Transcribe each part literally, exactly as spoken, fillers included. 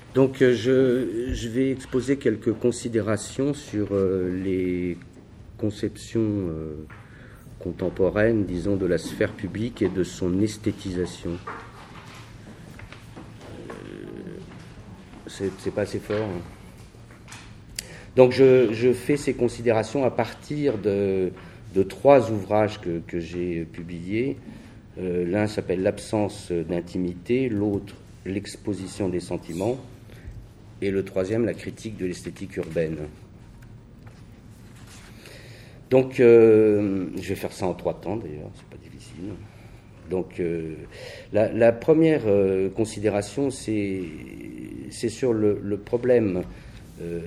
Donc euh, je, je vais exposer quelques considérations sur euh, les conceptions euh, contemporaines, disons, de la sphère publique et de son esthétisation. Euh, c'est, c'est pas assez fort. Hein. Donc je, je fais ces considérations à partir de, de trois ouvrages que, que j'ai publiés. Euh, l'un s'appelle L'absence d'intimité, l'autre L'exposition des sentiments, et le troisième, la critique de l'esthétique urbaine. Donc, euh, je vais faire ça en trois temps d'ailleurs, c'est pas difficile. Donc, euh, la, la première euh, considération, c'est, c'est sur le, le problème euh,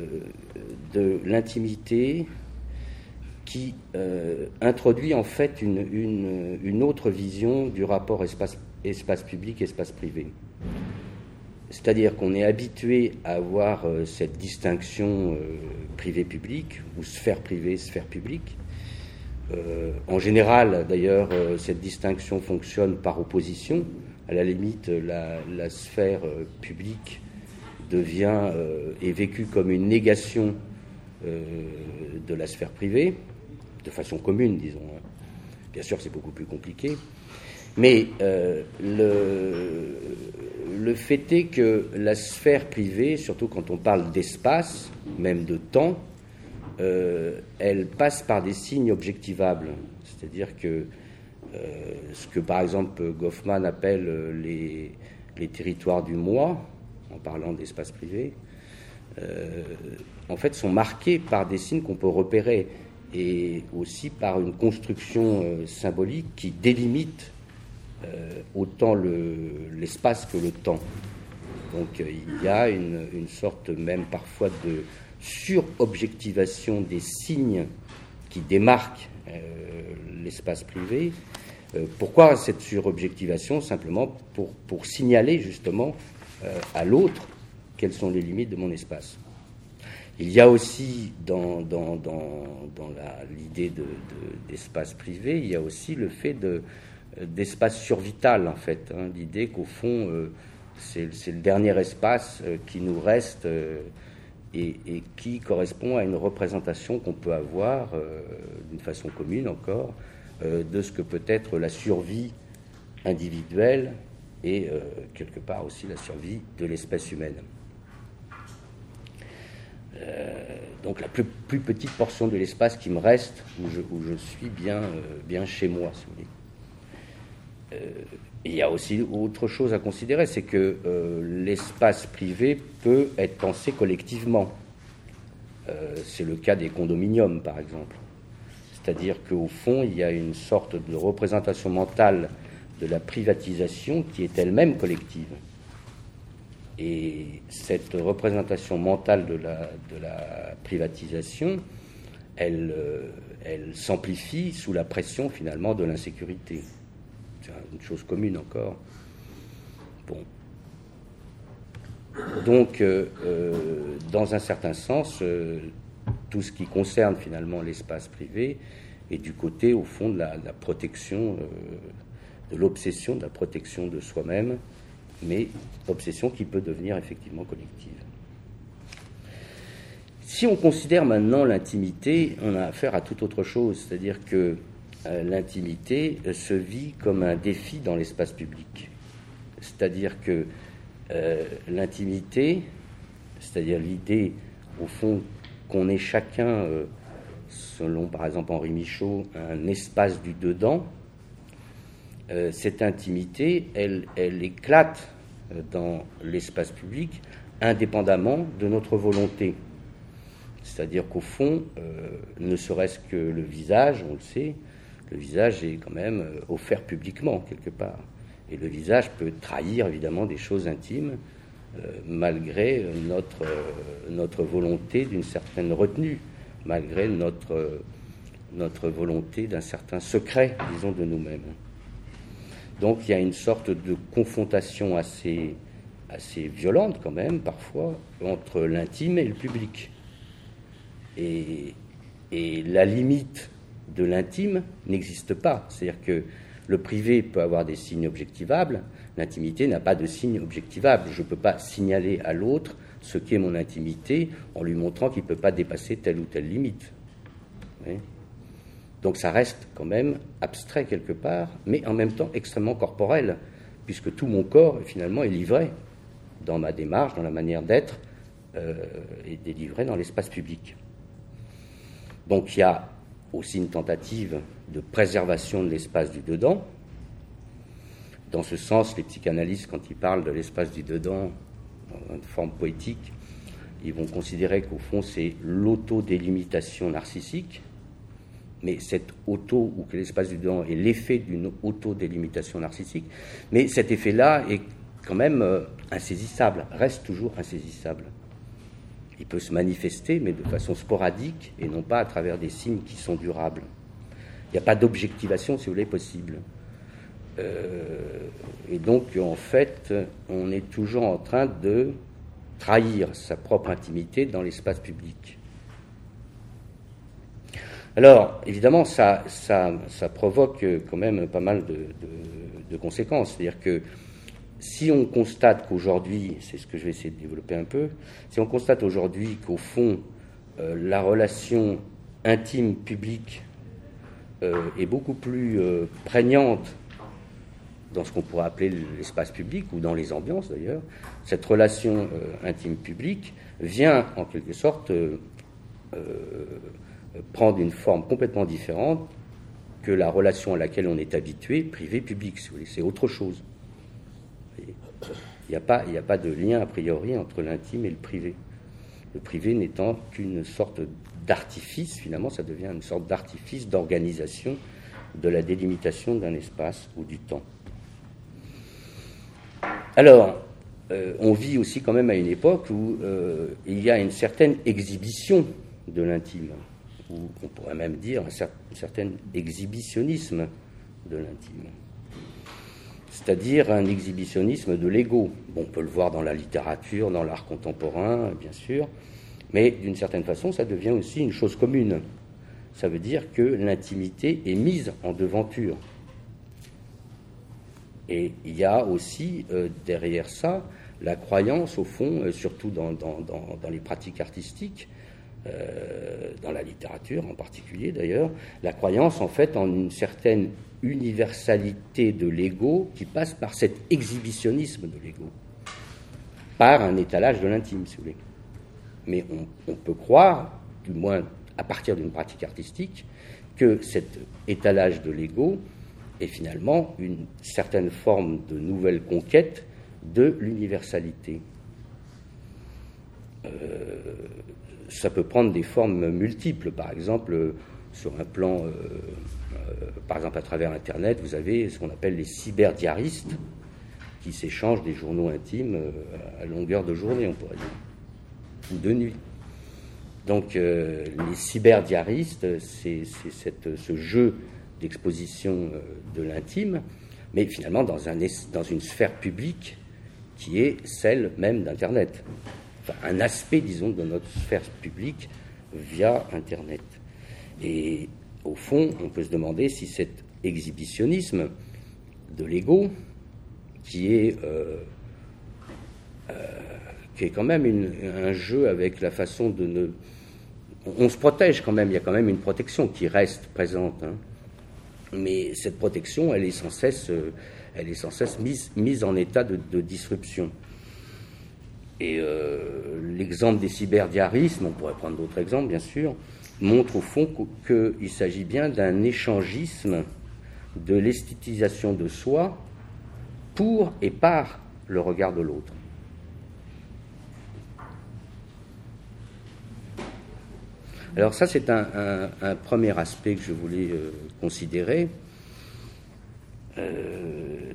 de l'intimité qui euh, introduit en fait une, une, une autre vision du rapport espace, espace public, espace privé. C'est-à-dire qu'on est habitué à avoir euh, cette distinction euh, privé-public, ou sphère privée, sphère publique. Euh, en général, d'ailleurs, euh, cette distinction fonctionne par opposition. À la limite, la, la sphère euh, publique devient, euh, est vécue comme une négation euh, de la sphère privée, de façon commune, disons. Hein. Bien sûr, c'est beaucoup plus compliqué. Mais euh, le, le fait est que la sphère privée, surtout quand on parle d'espace, même de temps, euh, elle passe par des signes objectivables. C'est-à-dire que euh, ce que, par exemple, Goffman appelle les, les territoires du moi, en parlant d'espace privé, euh, en fait, sont marqués par des signes qu'on peut repérer et aussi par une construction euh, symbolique qui délimite Euh, autant le, l'espace que le temps. Donc euh, il y a une, une sorte même parfois de surobjectivation des signes qui démarquent euh, l'espace privé. Euh, pourquoi cette surobjectivation? Simplement pour, pour signaler justement euh, à l'autre quelles sont les limites de mon espace. Il y a aussi dans, dans, dans, dans la, l'idée de, de, d'espace privé, il y a aussi le fait de d'espace survital, en fait. Hein, l'idée qu'au fond, euh, c'est, c'est le dernier espace euh, qui nous reste euh, et, et qui correspond à une représentation qu'on peut avoir, euh, d'une façon commune encore, euh, de ce que peut être la survie individuelle et, euh, quelque part aussi, la survie de l'espèce humaine. Euh, donc la plus, plus petite portion de l'espace qui me reste, où je, où je suis bien, euh, bien chez moi, si vous voulez. Il y a aussi autre chose à considérer, c'est que euh, l'espace privé peut être pensé collectivement. Euh, c'est le cas des condominiums, par exemple. C'est-à-dire qu'au fond, il y a une sorte de représentation mentale de la privatisation qui est elle-même collective. Et cette représentation mentale de la, de la privatisation, elle, euh, elle s'amplifie sous la pression, finalement, de l'insécurité. C'est une chose commune encore. Bon. Donc, euh, euh, dans un certain sens, euh, tout ce qui concerne finalement l'espace privé est du côté, au fond, de la, de la protection, euh, de l'obsession, de la protection de soi-même, mais obsession qui peut devenir effectivement collective. Si on considère maintenant l'intimité, on a affaire à toute autre chose, c'est-à-dire que Euh, l'intimité euh, se vit comme un défi dans l'espace public. C'est-à-dire que euh, l'intimité, c'est-à-dire l'idée, au fond, qu'on est chacun, euh, selon par exemple Henri Michaud, un espace du dedans, euh, cette intimité, elle, elle éclate dans l'espace public indépendamment de notre volonté. C'est-à-dire qu'au fond, euh, ne serait-ce que le visage, on le sait, le visage est quand même offert publiquement, quelque part. Et le visage peut trahir, évidemment, des choses intimes, euh, malgré notre, euh, notre volonté d'une certaine retenue, malgré notre, euh, notre volonté d'un certain secret, disons, de nous-mêmes. Donc, il y a une sorte de confrontation assez, assez violente, quand même, parfois, entre l'intime et le public. Et, et la limite de l'intime n'existe pas. C'est-à-dire que Le privé peut avoir des signes objectivables, l'intimité n'a pas de signes objectivables. Je ne peux pas signaler à l'autre ce qu'est mon intimité en lui montrant qu'il ne peut pas dépasser telle ou telle limite. Oui. Donc ça reste quand même abstrait quelque part, mais en même temps extrêmement corporel, puisque tout mon corps finalement est livré dans ma démarche, dans la manière d'être, euh, et délivré dans l'espace public. Donc il y a aussi une tentative de préservation de l'espace du dedans. Dans ce sens, les psychanalystes, quand ils parlent de l'espace du dedans, dans une forme poétique, ils vont considérer qu'au fond, c'est l'autodélimitation narcissique, mais cette auto, ou que l'espace du dedans est l'effet d'une autodélimitation narcissique, mais cet effet-là est quand même euh, insaisissable, reste toujours insaisissable. Il peut se manifester, mais de façon sporadique, et non pas à travers des signes qui sont durables. Il n'y a pas d'objectivation, si vous voulez, possible. Euh, et donc, en fait, on est toujours en train de trahir sa propre intimité dans l'espace public. Alors, évidemment, ça, ça, ça provoque quand même pas mal de, de, de conséquences. C'est-à-dire que si on constate qu'aujourd'hui, c'est ce que je vais essayer de développer un peu, si on constate aujourd'hui qu'au fond, euh, la relation intime-publique euh, est beaucoup plus euh, prégnante dans ce qu'on pourrait appeler l'espace public, ou dans les ambiances d'ailleurs, cette relation euh, intime-publique vient en quelque sorte euh, euh, prendre une forme complètement différente que la relation à laquelle on est habitué, privé-public, si vous voulez. C'est autre chose. Il n'y a pas, il n'y a pas de lien a priori entre l'intime et le privé. Le privé n'étant qu'une sorte d'artifice, finalement, ça devient une sorte d'artifice d'organisation de la délimitation d'un espace ou du temps. Alors, euh, on vit aussi quand même à une époque où euh, il y a une certaine exhibition de l'intime, ou on pourrait même dire un, cer- un certain exhibitionnisme de l'intime. C'est-à-dire un exhibitionnisme de l'ego. Bon, on peut le voir dans la littérature, dans l'art contemporain, bien sûr, mais d'une certaine façon, ça devient aussi une chose commune. Ça veut dire que l'intimité est mise en devanture. Et il y a aussi, euh, derrière ça, la croyance, au fond, euh, surtout dans, dans, dans, dans les pratiques artistiques, euh, dans la littérature en particulier d'ailleurs, la croyance, en fait, en une certaine universalité de l'ego qui passe par cet exhibitionnisme de l'ego, par un étalage de l'intime, si vous voulez. Mais on, on peut croire, du moins à partir d'une pratique artistique, que cet étalage de l'ego est finalement une certaine forme de nouvelle conquête de l'universalité. Euh, ça peut prendre des formes multiples, par exemple, sur un plan, euh, euh, par exemple à travers Internet, vous avez ce qu'on appelle les cyberdiaristes qui s'échangent des journaux intimes euh, à longueur de journée, on pourrait dire, ou de nuit. Donc euh, les cyberdiaristes, c'est, c'est cette, ce jeu d'exposition euh, de l'intime, mais finalement dans, un, dans une sphère publique qui est celle même d'Internet. Enfin, un aspect, disons, de notre sphère publique via Internet. Et au fond, on peut se demander si cet exhibitionnisme de l'ego, qui est, euh, euh, qui est quand même une, un jeu avec la façon de ne... On, on se protège quand même, il y a quand même une protection qui reste présente. Hein. Mais cette protection, elle est sans cesse, euh, elle est sans cesse mise, mise en état de, de disruption. Et euh, l'exemple des cyberdiarismes, on pourrait prendre d'autres exemples, bien sûr, montre au fond qu'il s'agit bien d'un échangisme de l'esthétisation de soi pour et par le regard de l'autre. Alors ça, c'est un, un, un premier aspect que je voulais euh, considérer. Euh,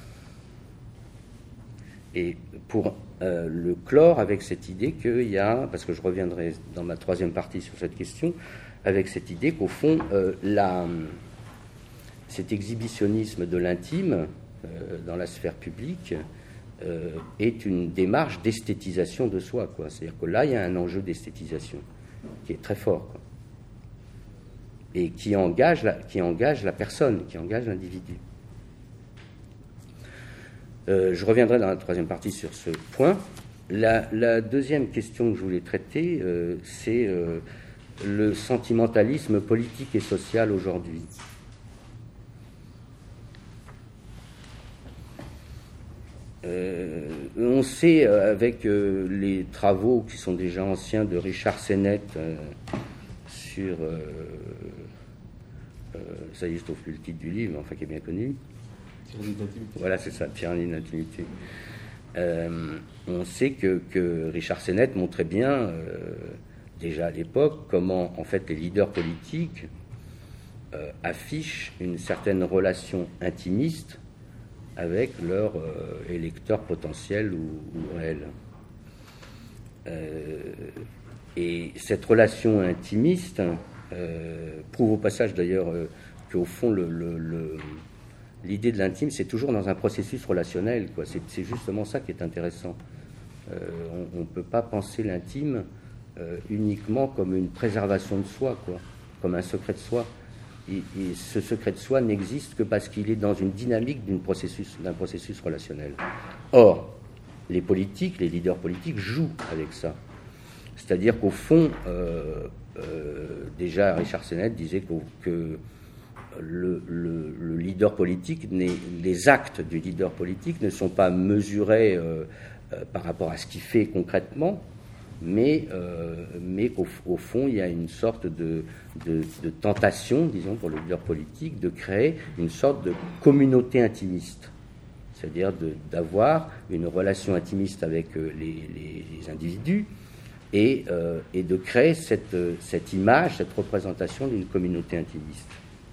et pour euh, le clore avec cette idée qu'il y a, parce que je reviendrai dans ma troisième partie sur cette question, avec cette idée qu'au fond, euh, la, cet exhibitionnisme de l'intime euh, dans la sphère publique euh, est une démarche d'esthétisation de soi, quoi. C'est-à-dire que là, il y a un enjeu d'esthétisation qui est très fort, quoi. Et qui engage, la, qui engage la personne, qui engage l'individu. Euh, je reviendrai dans la troisième partie sur ce point. La, la deuxième question que je voulais traiter, euh, c'est euh, le sentimentalisme politique et social aujourd'hui. Euh, on sait, avec euh, les travaux qui sont déjà anciens de Richard Sennett euh, sur, euh, euh, ça y est, je trouve plus le titre du livre, enfin qui est bien connu. Tyrannie d'intimité. Voilà, c'est ça, Tyrannie d'intimité. Euh, on sait que, que Richard Sennett montrait bien, euh, déjà à l'époque, comment en fait les leaders politiques euh, affichent une certaine relation intimiste avec leurs euh, électeurs potentiels ou, ou réels. Euh, et cette relation intimiste euh, prouve au passage d'ailleurs euh, qu'au fond le, le, le, l'idée de l'intime c'est toujours dans un processus relationnel, quoi. C'est, c'est justement ça qui est intéressant. Euh, on ne peut pas penser l'intime euh, uniquement comme une préservation de soi, quoi, comme un secret de soi. Et, et ce secret de soi n'existe que parce qu'il est dans une dynamique d'une processus, d'un processus relationnel. Or, les politiques, les leaders politiques jouent avec ça. C'est-à-dire qu'au fond, euh, euh, déjà Richard Sennett disait que le, le, le leader politique, les actes du leader politique ne sont pas mesurés euh, euh, par rapport à ce qu'il fait concrètement, mais, euh, mais qu'au au fond, il y a une sorte de, de, de tentation, disons, pour le leader politique, de créer une sorte de communauté intimiste. C'est-à-dire de, d'avoir une relation intimiste avec les, les, les individus et, euh, et de créer cette, cette image, cette représentation d'une communauté intimiste.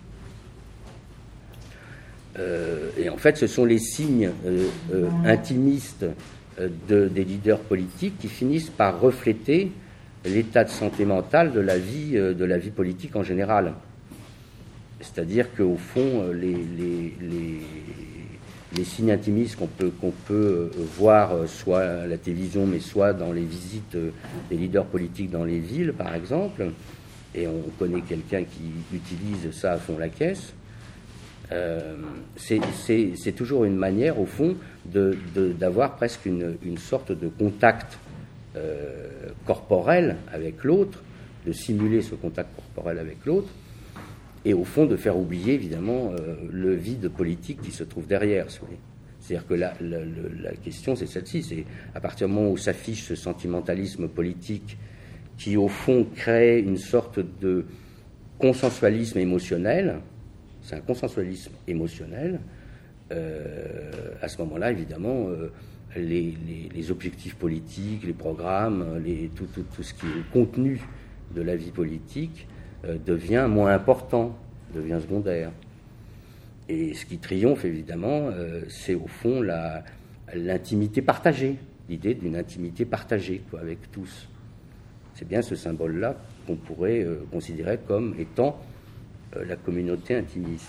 Euh, et en fait, ce sont les signes euh, euh, intimistes De, des leaders politiques qui finissent par refléter l'état de santé mentale de la vie, de la vie politique en général. C'est-à-dire qu'au fond, les, les, les, les signes intimistes qu'on peut, qu'on peut voir soit à la télévision, mais soit dans les visites des leaders politiques dans les villes, par exemple, et on connaît quelqu'un qui utilise ça à fond la caisse, Euh, c'est, c'est, c'est toujours une manière, au fond, de, de, d'avoir presque une, une sorte de contact euh, corporel avec l'autre, de simuler ce contact corporel avec l'autre, et au fond de faire oublier, évidemment, euh, le vide politique qui se trouve derrière. C'est-à-dire que la, la, la question, c'est celle-ci, c'est à partir du moment où s'affiche ce sentimentalisme politique qui, au fond, crée une sorte de consensualisme émotionnel. C'est un consensualisme émotionnel. Euh, à ce moment-là, évidemment, euh, les, les, les objectifs politiques, les programmes, les, tout, tout, tout ce qui est le contenu de la vie politique euh, devient moins important, devient secondaire. Et ce qui triomphe, évidemment, euh, c'est au fond la, l'intimité partagée, l'idée d'une intimité partagée, quoi, avec tous. C'est bien ce symbole-là qu'on pourrait euh, considérer comme étant la communauté intimiste.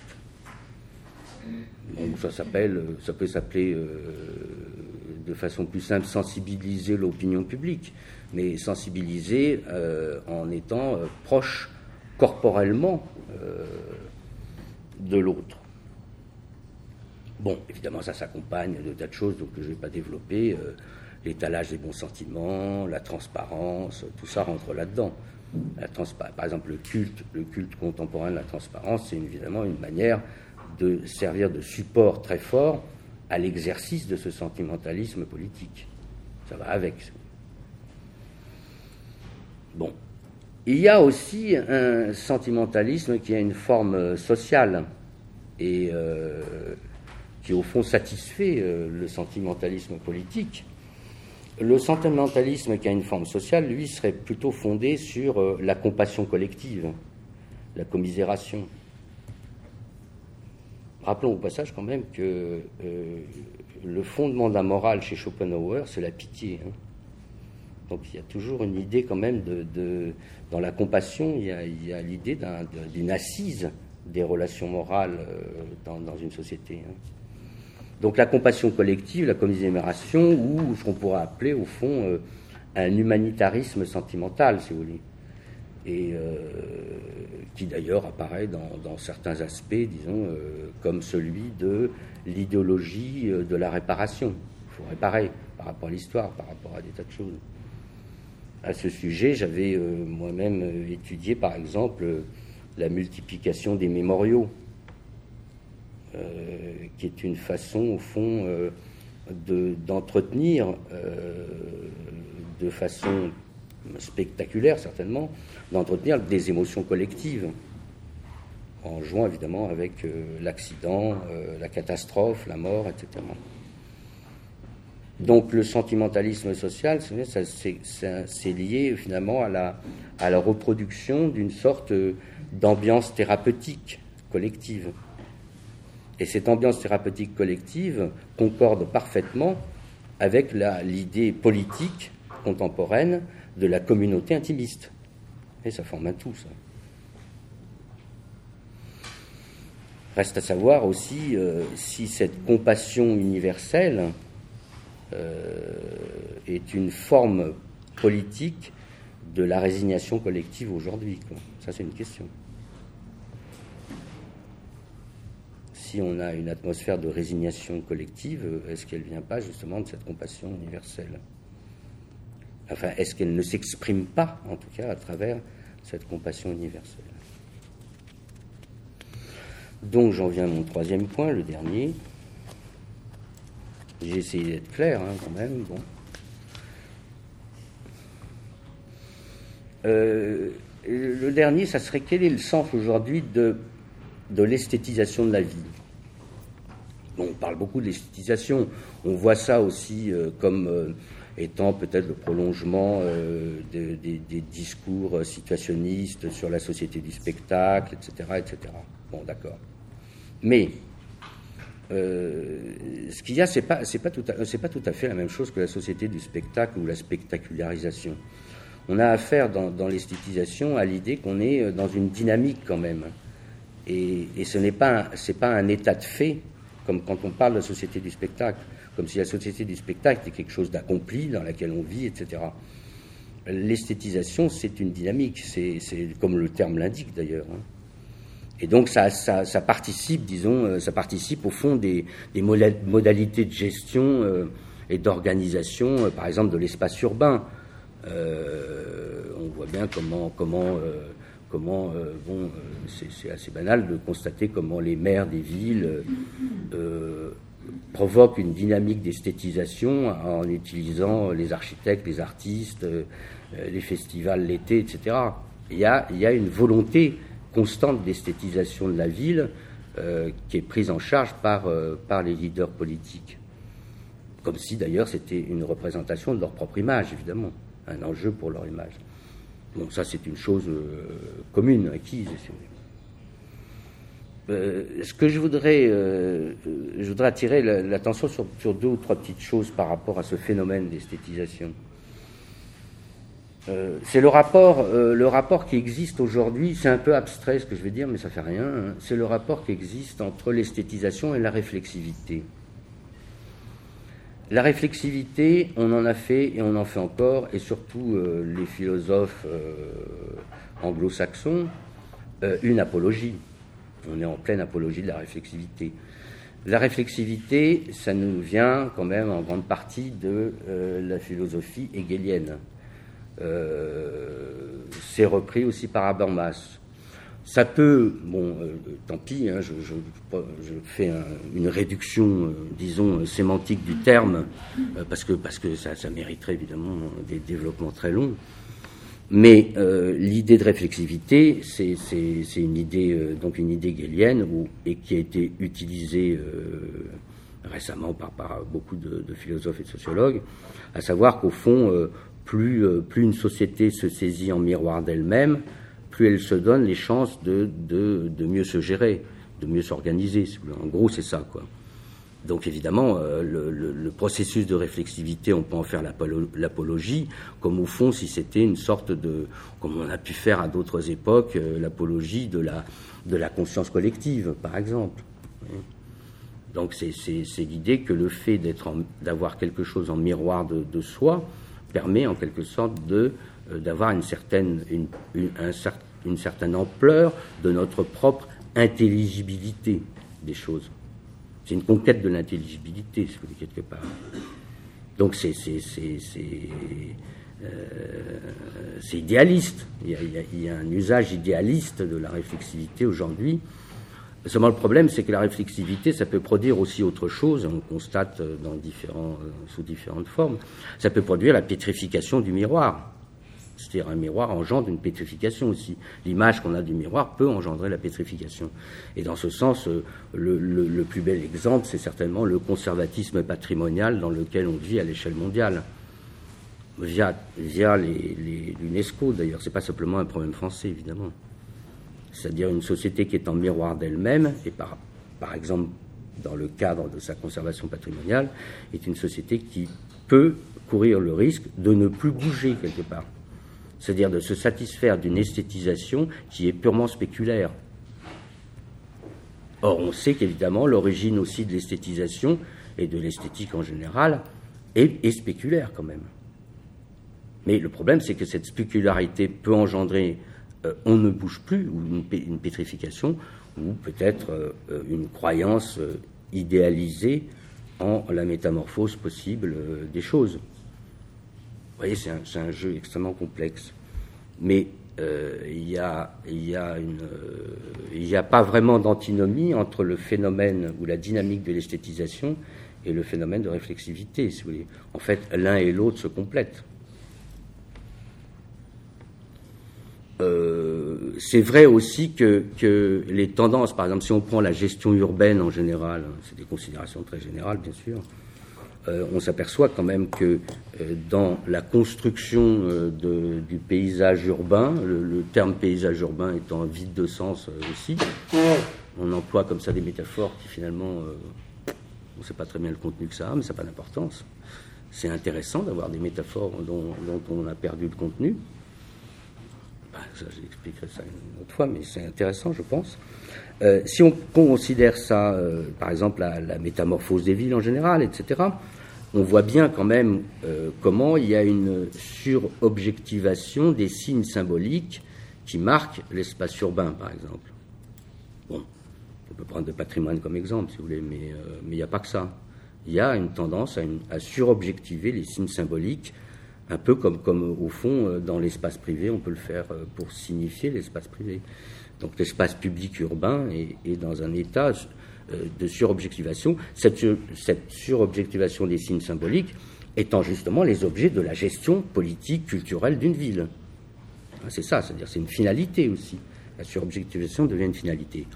Donc ça s'appelle, ça peut s'appeler euh, de façon plus simple sensibiliser l'opinion publique, mais sensibiliser euh, en étant euh, proche corporellement euh, de l'autre. Bon, évidemment, ça s'accompagne de tas de choses donc, que je ne vais pas développer. Euh, l'étalage des bons sentiments, la transparence, tout ça rentre là-dedans. La transpa- par exemple, le culte, le culte contemporain de la transparence, c'est évidemment une manière de servir de support très fort à l'exercice de ce sentimentalisme politique. Ça va avec. Bon. Il y a aussi un sentimentalisme qui a une forme sociale et euh, qui, au fond, satisfait euh, le sentimentalisme politique. Le sentimentalisme qui a une forme sociale, lui, serait plutôt fondé sur euh, la compassion collective, la commisération. Rappelons au passage quand même que euh, le fondement de la morale chez Schopenhauer, c'est la pitié. Hein. Donc il y a toujours une idée quand même de... de dans la compassion, il y a, il y a l'idée d'un, d'une assise des relations morales euh, dans, dans une société. Hein. Donc la compassion collective, la commisération, ou ce qu'on pourrait appeler au fond euh, un humanitarisme sentimental, si vous voulez. et euh, qui d'ailleurs apparaît dans, dans certains aspects, disons, euh, comme celui de l'idéologie de la réparation. Il faut réparer par rapport à l'histoire, par rapport à des tas de choses. À ce sujet, j'avais euh, moi-même étudié, par exemple, la multiplication des mémoriaux, euh, qui est une façon, au fond, euh, de, d'entretenir euh, de façon spectaculaire, certainement, d'entretenir des émotions collectives, en jouant évidemment avec euh, l'accident, euh, la catastrophe, la mort, et cetera. Donc le sentimentalisme social, ça, c'est, c'est, c'est lié finalement à la, à la reproduction d'une sorte d'ambiance thérapeutique collective. Et cette ambiance thérapeutique collective concorde parfaitement avec la, l'idée politique contemporaine de la communauté intimiste. Et ça forme un tout, ça. Reste à savoir aussi euh, si cette compassion universelle euh, est une forme politique de la résignation collective aujourd'hui, quoi. Ça, c'est une question. Si on a une atmosphère de résignation collective, est-ce qu'elle ne vient pas justement de cette compassion universelle ? Enfin, est-ce qu'elle ne s'exprime pas, en tout cas, à travers cette compassion universelle ? Donc, j'en viens à mon troisième point, le dernier. J'ai essayé d'être clair, hein, quand même. Bon. Euh, le dernier, ça serait quel est le sens aujourd'hui de, de l'esthétisation de la vie ? Bon, on parle beaucoup de l'esthétisation. On voit ça aussi euh, comme euh, étant peut-être le prolongement euh, de, de, des discours situationnistes sur la société du spectacle, et cetera, et cetera. Bon, d'accord. Mais euh, ce qu'il y a, c'est pas, c'est pas tout à, c'est pas tout à fait la même chose que la société du spectacle ou la spectacularisation. On a affaire dans, dans l'esthétisation à l'idée qu'on est dans une dynamique quand même, et, et ce n'est pas, un, c'est pas un état de fait comme quand on parle de la société du spectacle, comme si la société du spectacle était quelque chose d'accompli dans laquelle on vit, et cetera. L'esthétisation, c'est une dynamique, c'est, c'est comme le terme l'indique d'ailleurs. Hein. Et donc ça, ça, ça participe, disons, ça participe au fond des, des modalités de gestion euh, et d'organisation, euh, par exemple de l'espace urbain. Euh, on voit bien comment, comment, euh, comment, euh, bon, euh, c'est, c'est assez banal de constater comment les maires des villes euh, provoquent une dynamique d'esthétisation en utilisant les architectes, les artistes, euh, les festivals l'été, et cetera. Il y a, il y a une volonté constante d'esthétisation de la ville euh, qui est prise en charge par, euh, par les leaders politiques. Comme si d'ailleurs c'était une représentation de leur propre image, évidemment, un enjeu pour leur image. Bon, ça c'est une chose euh, commune, acquise. Euh, ce que je voudrais, euh, je voudrais attirer l'attention sur, sur deux ou trois petites choses par rapport à ce phénomène d'esthétisation. Euh, c'est le rapport, euh, le rapport qui existe aujourd'hui, c'est un peu abstrait ce que je vais dire, mais ça fait rien, hein. C'est le rapport qui existe entre l'esthétisation et la réflexivité. La réflexivité, on en a fait et on en fait encore, et surtout euh, les philosophes euh, anglo-saxons, euh, une apologie. On est en pleine apologie de la réflexivité. La réflexivité, ça nous vient quand même en grande partie de euh, la philosophie hegelienne. Euh, c'est repris aussi par Habermas. Ça peut, bon, euh, tant pis, hein, je, je, je fais un, une réduction, euh, disons, sémantique du terme, euh, parce que, parce que ça, ça mériterait évidemment des développements très longs. Mais euh, l'idée de réflexivité, c'est, c'est, c'est une idée, euh, donc une idée hegelienne, où, et qui a été utilisée euh, récemment par, par beaucoup de, de philosophes et de sociologues, à savoir qu'au fond, euh, plus, euh, plus une société se saisit en miroir d'elle-même, plus elle se donne les chances de, de, de mieux se gérer, de mieux s'organiser. En gros, c'est ça, quoi. Donc évidemment, euh, le, le, le processus de réflexivité, on peut en faire l'apolo- l'apologie, comme au fond, si c'était une sorte de, comme on a pu faire à d'autres époques, euh, l'apologie de la, de la conscience collective, par exemple. Donc c'est, c'est, c'est l'idée que le fait d'être en, d'avoir quelque chose en miroir de, de soi permet en quelque sorte de, euh, d'avoir une certaine, une, une, un, une certaine ampleur de notre propre intelligibilité des choses. C'est une conquête de l'intelligibilité, si vous voulez, quelque part. Donc c'est, c'est, c'est, c'est, euh, c'est idéaliste. Il y, a, il, y a, il y a un usage idéaliste de la réflexivité aujourd'hui. Seulement le problème, c'est que la réflexivité, ça peut produire aussi autre chose, on constate dans différents, sous différentes formes. Ça peut produire la pétrification du miroir. C'est-à-dire un miroir engendre une pétrification aussi. L'image qu'on a du miroir peut engendrer la pétrification. Et dans ce sens, le, le, le plus bel exemple, c'est certainement le conservatisme patrimonial dans lequel on vit à l'échelle mondiale. Via, via les, les, l'UNESCO, d'ailleurs. C'est pas simplement un problème français, évidemment. C'est-à-dire une société qui est en miroir d'elle-même, et par, par exemple, dans le cadre de sa conservation patrimoniale, est une société qui peut courir le risque de ne plus bouger quelque part. C'est-à-dire de se satisfaire d'une esthétisation qui est purement spéculaire. Or, on sait qu'évidemment, l'origine aussi de l'esthétisation, et de l'esthétique en général, est, est spéculaire quand même. Mais le problème, c'est que cette spécularité peut engendrer euh, on ne bouge plus, ou une, p- une pétrification, ou peut-être euh, une croyance euh, idéalisée en la métamorphose possible euh, des choses. Vous voyez, c'est un, c'est un jeu extrêmement complexe. Mais euh, il y a, il y a une, euh, il n'y a pas vraiment d'antinomie entre le phénomène ou la dynamique de l'esthétisation et le phénomène de réflexivité, si vous voulez. En fait, l'un et l'autre se complètent. Euh, c'est vrai aussi que, que les tendances, par exemple, si on prend la gestion urbaine en général, hein, c'est des considérations très générales, bien sûr, euh, on s'aperçoit quand même que euh, dans la construction euh, de, du paysage urbain, le, le terme paysage urbain étant vide de sens euh, aussi, on emploie comme ça des métaphores qui finalement, euh, on ne sait pas très bien le contenu que ça a, mais ça n'a pas d'importance. C'est intéressant d'avoir des métaphores dont, dont on a perdu le contenu. Ça, j'expliquerai ça une autre fois, mais c'est intéressant, je pense. Euh, si on considère ça, euh, par exemple, la, la métamorphose des villes en général, et cetera, on voit bien quand même euh, comment il y a une surobjectivation des signes symboliques qui marquent l'espace urbain, par exemple. Bon, on peut prendre le patrimoine comme exemple, si vous voulez, mais euh, mais il n'y a pas que ça. Il y a une tendance à, une, à surobjectiver les signes symboliques, un peu comme, comme, au fond, dans l'espace privé, on peut le faire pour signifier l'espace privé. Donc l'espace public urbain est, est dans un état de surobjectivation, cette, cette surobjectivation des signes symboliques étant justement les objets de la gestion politique, culturelle d'une ville. C'est ça, c'est-à-dire c'est une finalité aussi. La surobjectivation devient une finalité.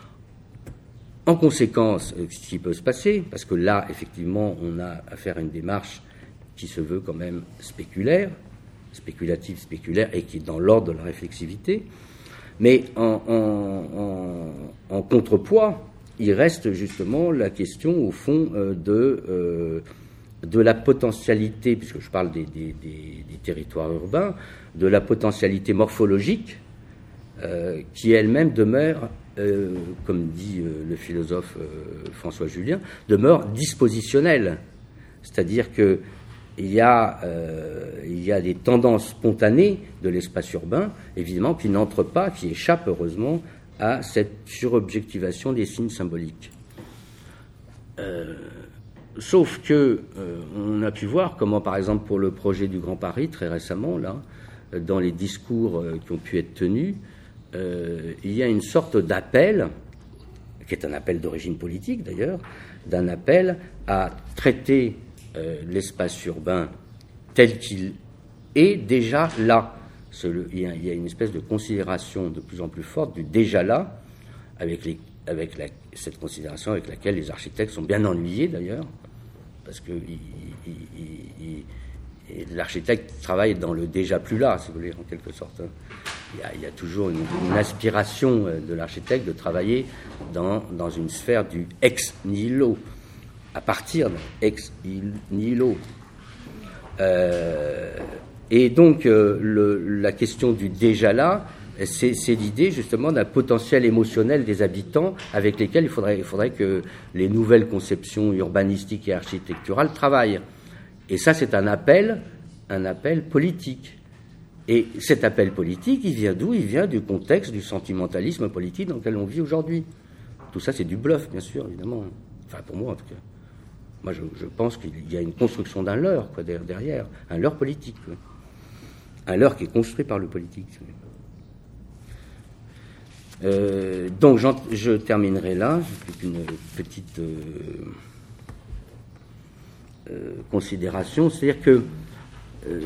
En conséquence, ce qui peut se passer, parce que là, effectivement, on a à faire une démarche qui se veut quand même spéculaire, spéculative, spéculaire, et qui est dans l'ordre de la réflexivité. Mais en, en, en, en contrepoids, il reste justement la question, au fond, euh, de, euh, de la potentialité, puisque je parle des, des, des, des territoires urbains, de la potentialité morphologique euh, qui elle-même demeure, euh, comme dit euh, le philosophe euh, François Julien, demeure dispositionnelle. C'est-à-dire que Il y, a, euh, il y a des tendances spontanées de l'espace urbain, évidemment, qui n'entrent pas, qui échappent heureusement à cette surobjectivation des signes symboliques. Euh, sauf que euh, on a pu voir comment, par exemple, pour le projet du Grand Paris, très récemment, là, dans les discours euh, qui ont pu être tenus, euh, il y a une sorte d'appel, qui est un appel d'origine politique d'ailleurs, d'un appel à traiter Euh, l'espace urbain tel qu'il est déjà là. Le, il, y a, il y a une espèce de considération de plus en plus forte du déjà là, avec, les, avec la, cette considération avec laquelle les architectes sont bien ennuyés d'ailleurs, parce que il, il, il, il, l'architecte travaille dans le déjà plus là, si vous voulez, en quelque sorte. Il y a, il y a toujours une, une aspiration de l'architecte de travailler dans, dans une sphère du ex nihilo, à partir de ex nihilo. Euh, et donc, euh, le, la question du déjà là, c'est, c'est l'idée justement d'un potentiel émotionnel des habitants avec lesquels il faudrait, il faudrait que les nouvelles conceptions urbanistiques et architecturales travaillent. Et ça, c'est un appel un appel politique. Et cet appel politique, il vient d'où? Il vient du contexte du sentimentalisme politique dans lequel on vit aujourd'hui. Tout ça, c'est du bluff, bien sûr, évidemment. Enfin, pour moi, en tout cas. Moi, je, je pense qu'il y a une construction d'un leurre, quoi, derrière. Un leurre politique, quoi. Un leurre qui est construit par le politique. Euh, donc, je terminerai là. J'ai une petite euh, euh, considération. C'est-à-dire que euh,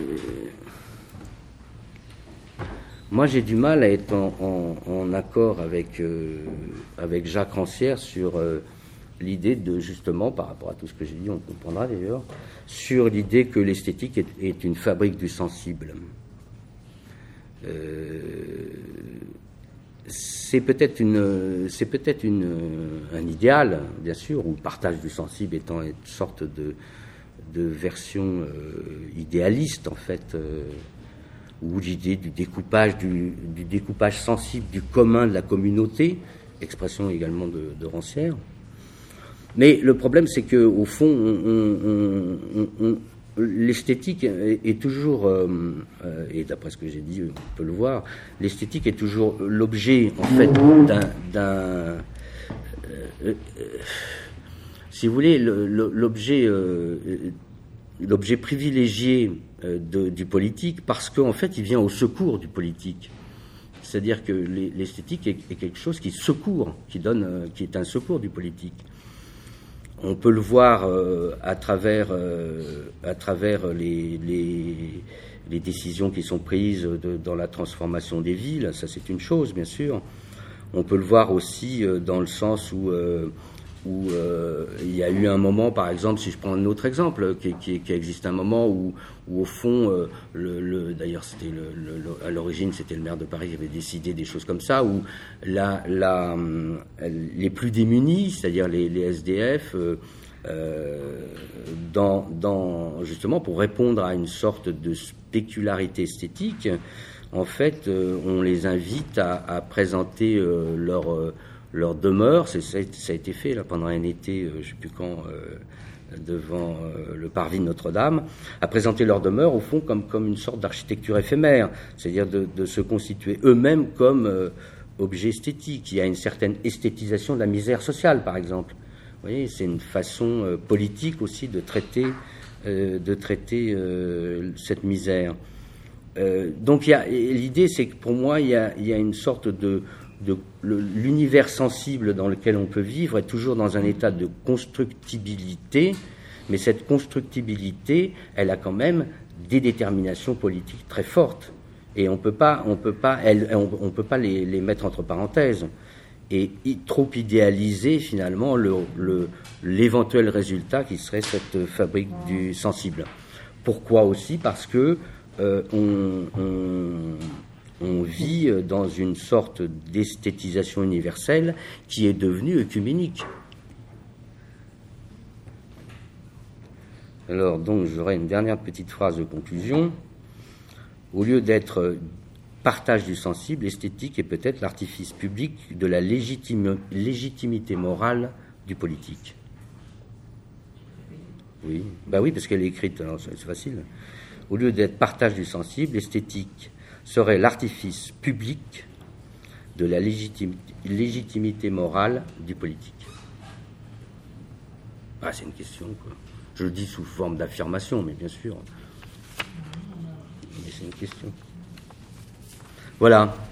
moi, j'ai du mal à être en, en, en accord avec, euh, avec Jacques Rancière sur euh, l'idée de, justement, par rapport à tout ce que j'ai dit, on comprendra d'ailleurs, sur l'idée que l'esthétique est, est une fabrique du sensible. Euh, c'est peut-être une, c'est peut-être une, un idéal, bien sûr, où le partage du sensible étant une sorte de, de version euh, idéaliste, en fait, euh, ou l'idée du découpage, du, du découpage sensible du commun de la communauté, expression également de, de Rancière. Mais le problème, c'est que au fond, on, on, on, on, l'esthétique est, est toujours, euh, et d'après ce que j'ai dit, on peut le voir, l'esthétique est toujours l'objet, en fait, d'un, d'un euh, euh, si vous voulez, le, le, l'objet, euh, l'objet privilégié euh, de, du politique, parce qu'en fait, il vient au secours du politique. C'est-à-dire que l'esthétique est, est quelque chose qui secourt, qui donne, euh, qui est un secours du politique. On peut le voir euh, à travers, euh, à travers les, les, les décisions qui sont prises de, dans la transformation des villes. Ça, c'est une chose, bien sûr. On peut le voir aussi euh, dans le sens où, euh, où euh, il y a eu un moment, par exemple, si je prends un autre exemple, qui, qui, qui existe un moment où, où au fond, euh, le, le, d'ailleurs, c'était le, le, à l'origine, c'était le maire de Paris qui avait décidé des choses comme ça, où la, la, les plus démunis, c'est-à-dire les, les S D F, euh, euh, dans, dans, justement pour répondre à une sorte de spécularité esthétique, en fait, euh, on les invite à, à présenter euh, leur euh, leur demeure. C'est, ça, ça a été fait là pendant un été, euh, je ne sais plus quand, euh, devant euh, le parvis de Notre-Dame, à présenter leur demeure au fond comme comme une sorte d'architecture éphémère, c'est-à-dire de, de se constituer eux-mêmes comme euh, objet esthétique. Il y a une certaine esthétisation de la misère sociale, par exemple. Vous voyez, c'est une façon euh, politique aussi de traiter euh, de traiter euh, cette misère. Euh, donc il y a, l'idée, c'est que pour moi, il y a, il y a une sorte de, de le, l'univers sensible dans lequel on peut vivre est toujours dans un état de constructibilité, mais cette constructibilité, elle a quand même des déterminations politiques très fortes, et on peut pas, on peut pas, elle, on, on peut pas les, les mettre entre parenthèses et trop idéaliser finalement le, le, l'éventuel résultat qui serait cette fabrique du sensible. Pourquoi aussi? Parce que Euh, on, on, on vit dans une sorte d'esthétisation universelle qui est devenue œcuménique. Alors, donc, j'aurai une dernière petite phrase de conclusion. Au lieu d'être partage du sensible, l'esthétique est peut-être l'artifice public de la légitime, légitimité morale du politique. Oui, bah oui, parce qu'elle est écrite, alors c'est facile. Au lieu d'être partage du sensible, l'esthétique serait l'artifice public de la légitimité, légitimité morale du politique. Ah, c'est une question, quoi. Je le dis sous forme d'affirmation, mais bien sûr. Mais c'est une question. Voilà.